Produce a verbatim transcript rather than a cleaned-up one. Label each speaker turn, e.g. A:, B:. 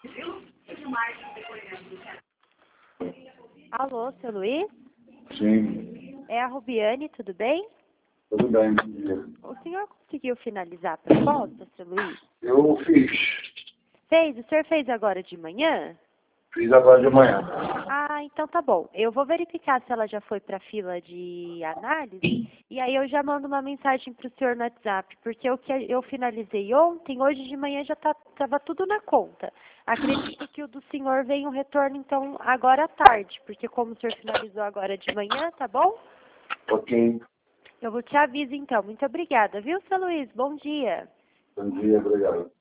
A: Alô, seu Luiz?
B: Sim,
A: É a Rubiane, tudo bem?
B: tudo bem, bom dia.
A: O senhor conseguiu finalizar a proposta, seu Luiz?
B: Eu fiz,
A: Fez? O senhor fez agora de manhã?
B: fiz agora de manhã.
A: Ah, então tá bom. Eu vou verificar se ela já foi para a fila de análise e aí eu já mando uma mensagem para o senhor no WhatsApp, porque o que eu finalizei ontem, hoje de manhã já estava tudo na conta. Acredito que o do senhor vem o retorno, então, agora à tarde, porque como o senhor finalizou agora de manhã, tá bom?
B: Ok,
A: Eu vou te aviso então. Muito obrigada, viu, seu Luiz? Bom dia.
B: bom dia, obrigado.